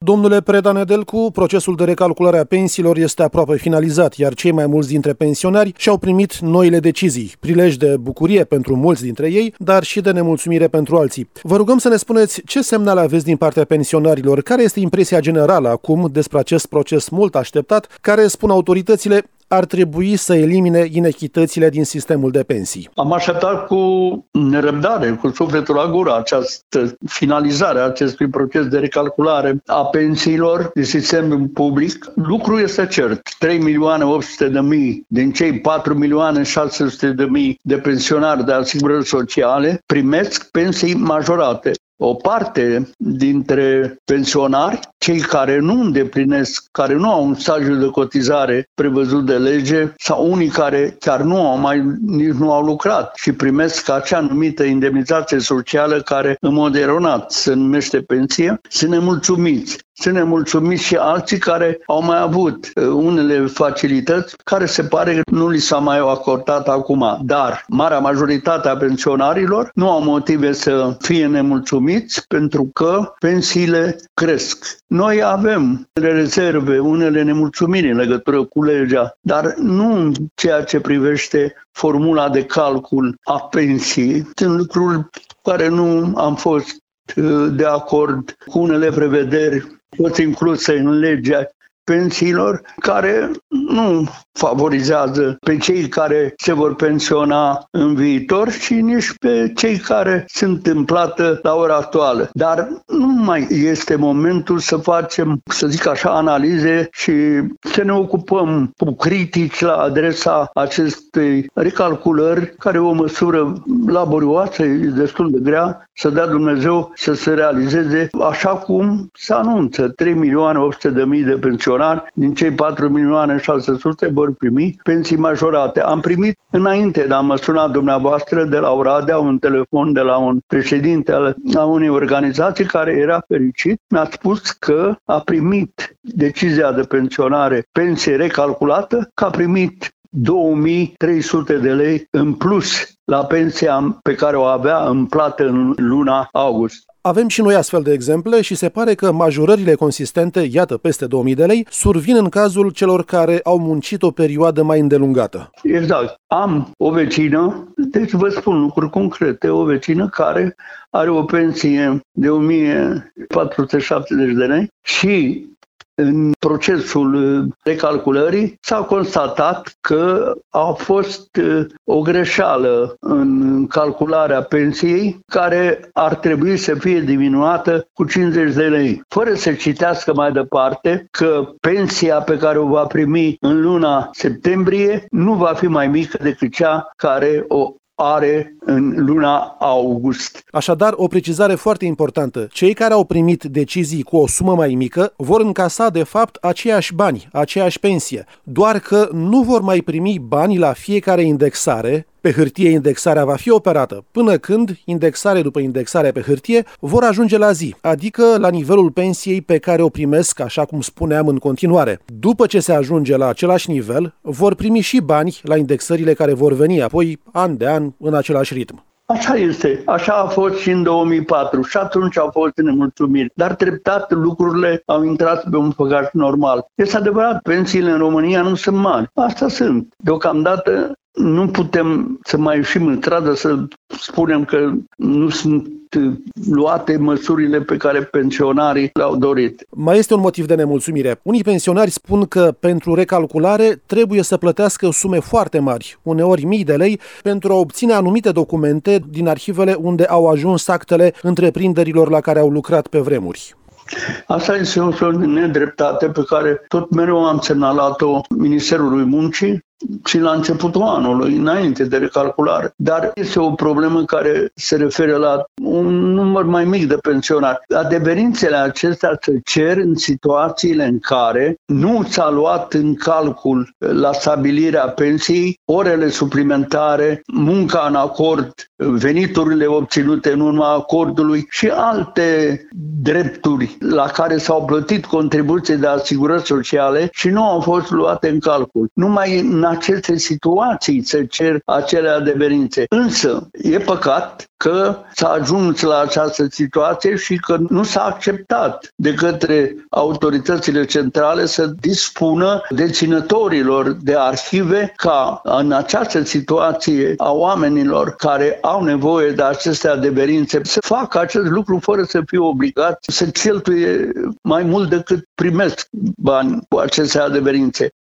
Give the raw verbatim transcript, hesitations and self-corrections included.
Domnule Preda Nedelcu, procesul de recalculare a pensiilor este aproape finalizat, iar cei mai mulți dintre pensionari și-au primit noile decizii, prilej de bucurie pentru mulți dintre ei, dar și de nemulțumire pentru alții. Vă rugăm să ne spuneți ce semnale aveți din partea pensionarilor, care este impresia generală acum despre acest proces mult așteptat, care, spun autoritățile, ar trebui să elimine inechitățile din sistemul de pensii. Am așteptat cu nerăbdare, cu sufletul la gură, această finalizare a acestui proces de recalculare a pensiilor din sistemul public. Lucrul este cert. trei milioane opt sute de mii din cei patru milioane șase sute de mii de pensionari de asigurări sociale primesc pensii majorate. O parte dintre pensionari, cei care nu îndeplinesc, care nu au un stagiu de cotizare prevăzut de lege sau unii care chiar nu au mai nici nu au lucrat și primesc acea numită indemnizație socială care în mod eronat se numește pensie, sunt nemulțumiți. Sunt nemulțumiți și alții care au mai avut unele facilități care se pare că nu li s-a mai acordat acum. Dar marea majoritate a pensionarilor nu au motive să fie nemulțumiți pentru că pensiile cresc. Noi avem rezerve, unele nemulțumiri în legătură cu legea, dar nu în ceea ce privește formula de calcul a pensiei. Sunt lucruri care nu am fost de acord cu unele prevederi toți incluse în legea pensiilor, care nu favorizează pe cei care se vor pensiona în viitor și nici pe cei care sunt în plată la ora actuală. Dar nu mai este momentul să facem, să zic așa, analize și să ne ocupăm cu critici la adresa acestei recalculări, care e o măsură laborioasă, e destul de grea, să dea Dumnezeu să se realizeze așa cum se anunță. trei milioane opt sute de mii de pensionari din cei patru milioane șase sute vor primi pensii majorate. Am primit înainte de a mă suna dumneavoastră de la Oradea un telefon de la un președinte al a unei organizații care era fericit. Mi-a spus că a primit decizia de pensionare, pensie recalculată, că a primit două mii trei sute de lei în plus la pensia pe care o avea în plată în luna august. Avem și noi astfel de exemple și se pare că majorările consistente, iată peste două mii de lei, survin în cazul celor care au muncit o perioadă mai îndelungată. Exact. Am o vecină, deci vă spun lucruri concrete, o vecină care are o pensie de o mie patru sute șaptezeci de lei și în procesul recalculării s-a constatat că a fost o greșeală în calcularea pensiei care ar trebui să fie diminuată cu cincizeci de lei, fără să citească mai departe că pensia pe care o va primi în luna septembrie nu va fi mai mică decât cea care o are în luna august. Așadar, o precizare foarte importantă. Cei care au primit decizii cu o sumă mai mică vor încasa de fapt aceiași bani, aceeași pensie, doar că nu vor mai primi bani la fiecare indexare. Pe hârtie indexarea va fi operată, până când, indexare după indexare pe hârtie, vor ajunge la zi, adică la nivelul pensiei pe care o primesc, așa cum spuneam în continuare. După ce se ajunge la același nivel, vor primi și bani la indexările care vor veni apoi, an de an, în același ritm. Așa este, așa a fost și în două mii patru și atunci au fost nemulțumiri, dar treptat lucrurile au intrat pe un făgaș normal. Este adevărat, pensiile în România nu sunt mari, asta sunt. Deocamdată nu putem să mai ieșim în stradă să spunem că nu sunt luate măsurile pe care pensionarii le-au dorit. Mai este un motiv de nemulțumire. Unii pensionari spun că pentru recalculare trebuie să plătească sume foarte mari, uneori mii de lei, pentru a obține anumite documente din arhivele unde au ajuns actele întreprinderilor la care au lucrat pe vremuri. Asta este o fel de nedreptate pe care tot mereu am semnalat-o Ministerului Muncii și la începutul anului, înainte de recalculare. Dar este o problemă care se referă la un număr mai mic de pensionari. Adeverințele acestea se cer în situațiile în care nu s-a luat în calcul la stabilirea pensiei orele suplimentare, munca în acord, veniturile obținute în urma acordului și alte drepturi la care s-au plătit contribuții de asigurări sociale și nu au fost luate în calcul. Numai în aceste situații să cer acele adeverințe. Însă, e păcat că s-a ajuns la această situație și că nu s-a acceptat de către autoritățile centrale să dispună deținătorilor de arhive ca în această situație a oamenilor care au nevoie de aceste adeverințe să facă acest lucru fără să fie obligați să cheltuie mai mult decât primesc bani cu aceste adeverințe.